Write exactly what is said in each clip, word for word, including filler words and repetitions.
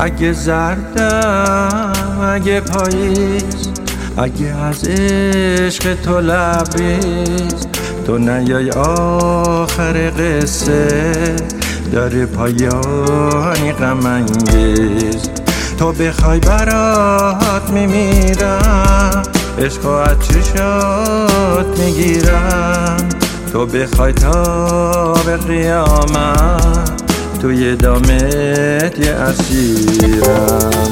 اگه زردم، اگه پاییز، اگه از عشق تو لبریز، تو نیای آخر قصه داره پایانی غم انگیز. تو بخوای برات میمیرم، عشق و از چشات میگیرم. تو بخوای تا به قیامت توی دامت یه اسیرم.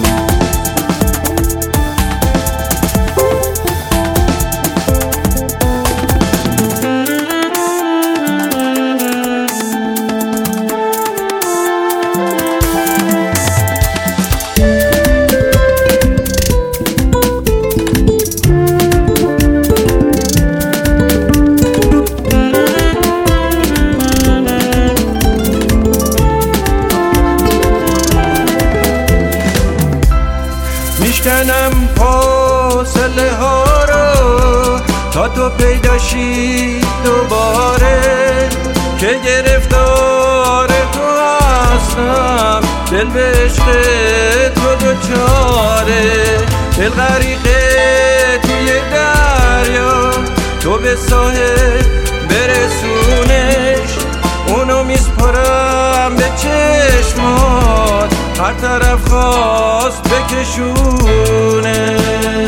میشکنم فاصله ها رو تا تو پیداشی دوباره، که گرفتار تو هستم، دل به عشق تو دوچاره. دل غریقه توی دریا، تو به ساحل برسونش، اونو میسپارم به چشمات، هر طرف خواست بکشونه.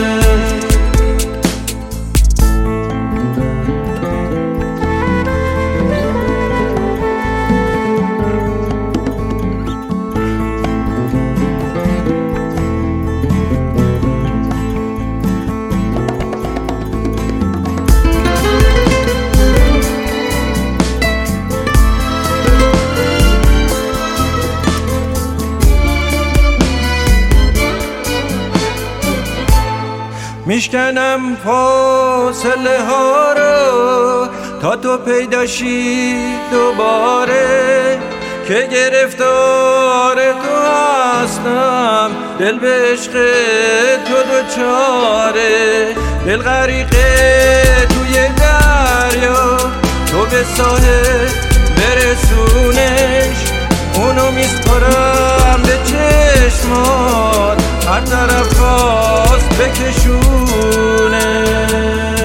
میشکنم فاصله ها رو تا تو پیداشی دوباره، که گرفتار تو هستم، دل به عشق تو دوچاره. دل غریقه توی دریا، تو به ساحل برسونش، اونو میسپارم به چشمات، هر طرف خواست بکشونه.